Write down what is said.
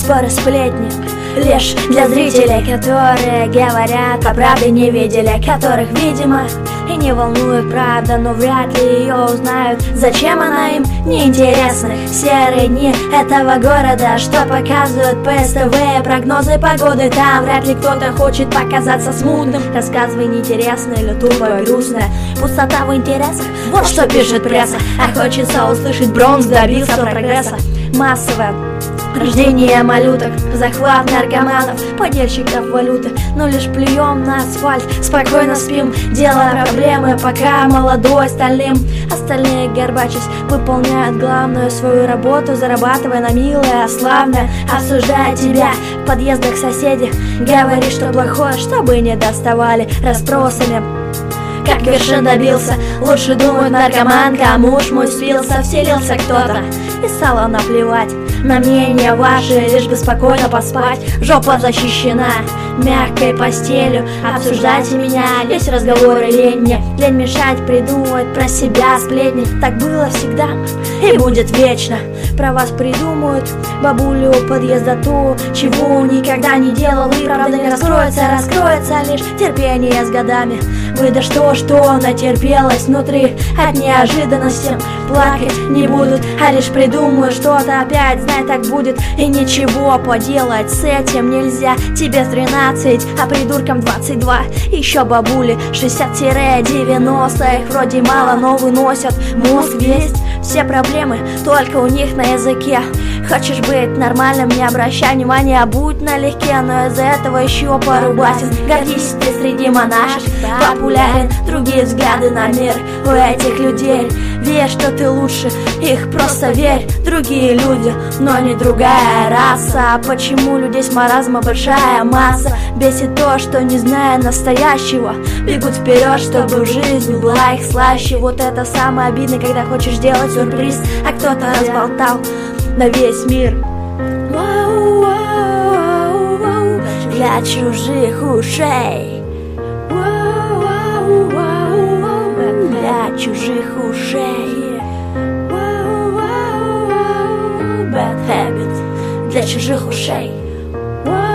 споры, сплетни лишь для зрителей, которые говорят, а правды не видели, которых, видимо, и не волнует правда, но вряд ли ее узнают. Зачем она им не интересна? Серые дни этого города, что показывают по СТВ, прогнозы погоды там. Вряд ли кто-то хочет показаться смутным. Рассказывай неинтересно или тупо грустно. Пустота в интересах, вот что пишет пресса. А хочется услышать: Бронкс добился прогресса. Массовое рождение малюток, захват наркоманов, подельщиков валюты. Но лишь плюем на асфальт, спокойно спим, делая проблемы, пока молодой стальным. Остальные, горбачась, выполняют главную свою работу, зарабатывая на милое, славное. Осуждая тебя в подъездах соседи, говори, что плохое, чтобы не доставали расспросами. Как вершин добился, лучше думают наркоманка, муж мой спился, вселился кто-то, и стало наплевать на мнение ваше, лишь бы спокойно поспать. Жопа защищена мягкой постелью, обсуждайте меня, лезь разговоры лень мне, лень мешать придумывать про себя сплетни. Так было всегда и будет вечно. Про вас придумают бабулю у подъезда ту, чего никогда не делал, и правда не раскроется, раскроется лишь терпение с годами. Выдашь то, что натерпелась внутри от неожиданности. Плакать не будут, а лишь придумают что-то опять. Знай, так будет, и ничего поделать с этим нельзя. Тебе 13, а придуркам 22. Еще бабули 60-90, их вроде мало, но выносят мозг весь. Все проблемы только у них на языке. Хочешь быть нормальным, не обращай внимания, будь налегке, но из-за этого еще порубасен. Гордись ты среди монашек, популярен, другие взгляды на мир у этих людей. Верь, что ты лучше их, просто верь. Другие люди, но не другая раса. Почему людей с маразма большая масса? Бесит то, что, не зная настоящего, бегут вперед, чтобы жизнь была их слаще. Вот это самое обидное, когда хочешь сделать сюрприз, а кто-то разболтал на весь мир. Для чужих ушей, для чужих ушей. Bad habit для чужих ушей.